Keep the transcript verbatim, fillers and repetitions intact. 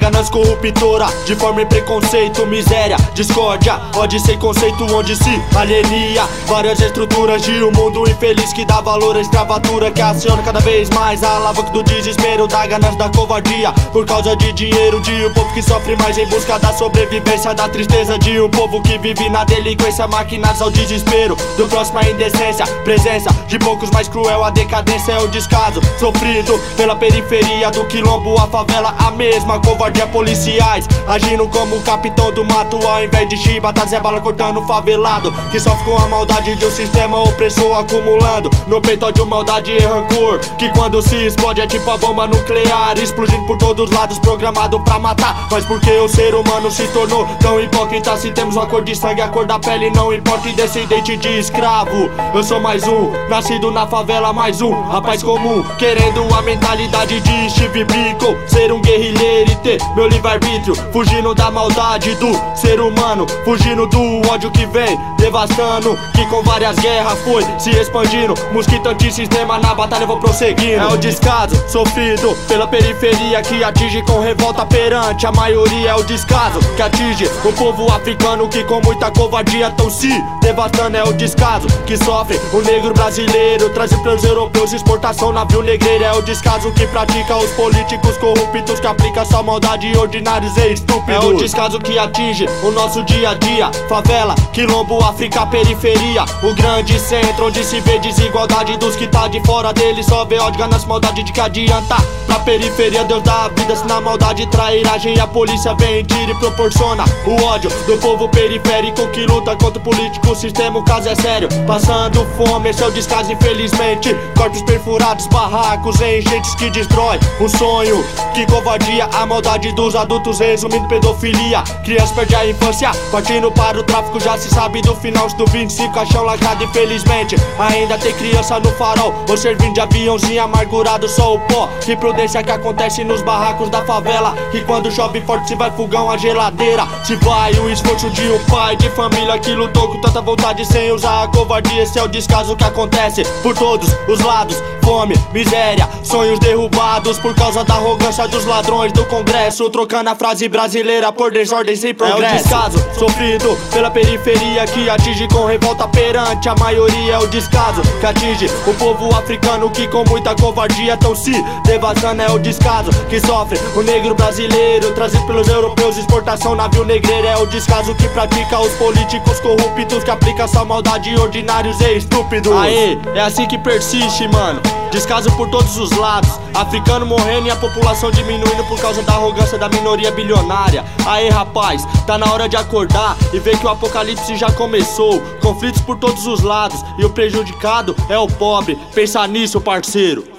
ganância corruptora, de forma e preconceito, miséria, discórdia, ódio sem conceito, onde se alienia várias estruturas de um mundo infeliz que dá valor à escravatura, que aciona cada vez mais a alavanca do desespero, da ganância, da covardia, por causa de dinheiro, de um povo que sofre mais em busca da sobrevivência, da tristeza de um povo que vive na delinquência, maquinados ao desespero, do próximo à indecência, presença de poucos mais cruel, a decadência é o descaso, sofrido pela periferia, do quilombo a favela, a mesma covardia, policiais agindo como o capitão do mato, ao invés de chibatas é bala cortando o favelado, que sofre com a maldade de um sistema opressor acumulando no peito de maldade e rancor, que quando se explode é tipo a bomba nuclear, explodindo por todos os lados, programado pra matar. Mas porque o ser humano se tornou tão hipócrita, se temos uma cor de sangue, a cor da pele não importa, e descendente de escravo, eu sou mais um, nascido na favela, mais um rapaz comum, querendo a mentalidade de Steve Biko, ser um guerrilheiro e ter meu livre-arbítrio, fugindo da maldade do ser humano, fugindo do ódio que vem devastando, que com várias guerras foi se expandindo, mosquito antissistema na batalha vou prosseguindo. É o descaso sofrido pela periferia, que atinge com revolta perante a maioria, é o descaso que atinge o povo africano, que com muita covardia tão se devastando, é o descaso que sofre o negro brasileiro, trazido pelos europeus, exportação navio negreiro, é o descaso que pratica os políticos corruptos, que aplica só maldade, ordinários e estúpidos, é o descaso que atinge o nosso dia a dia, favela, quilombo, África, periferia, o grande centro onde se vê desigualdade dos que tá de fora dele, só vê ódio, ganância, maldade, de que adianta. Na periferia Deus dá a vida, se na maldade, trairagem, a polícia vem, tira e proporciona o ódio do povo periférico que luta contra o político sistema, o caso é sério, passando fome, esse é o descaso infelizmente, corpos perfurados, barracos, enchentes que destrói o sonho, que covardia, a maldade dos adultos, resumindo pedofilia, crianças perde a infância, partindo para o tráfico, já se sabe do final do vinte e cinco, caixão lacrado infelizmente, ainda tem criança no farol, ou servindo de aviãozinho amargurado, só o pó, que prudência que acontece nos barracos da favela, que quando chove forte se vai fogão a geladeira, se vai o esforço de um pai de família que lutou com tanta vontade sem usar a covardia, esse é o descaso que acontece por todos os lados, fome, miséria, sonhos derrubados por causa da arrogância dos ladrões do Congresso, trocando a frase brasileira por desordens e progresso. É o descaso sofrido pela periferia, que atinge com revolta perante a maioria, é o descaso que atinge o povo africano, que com muita covardia tão se devastando, é o descaso que sofre o negro brasileiro, trazido pelos europeus, exportação navio negreiro, é o descaso que pratica os políticos corruptos, que aplica só maldade, ordinários e estúpidos. Aê, é assim que persiste, mano, descaso por todos os lados, africano morrendo e a população diminuindo por causa da arrogância da minoria bilionária. Aê rapaz, tá na hora de acordar e ver que o apocalipse já começou, conflitos por todos os lados e o prejudicado é o pobre, pensa nisso, parceiro.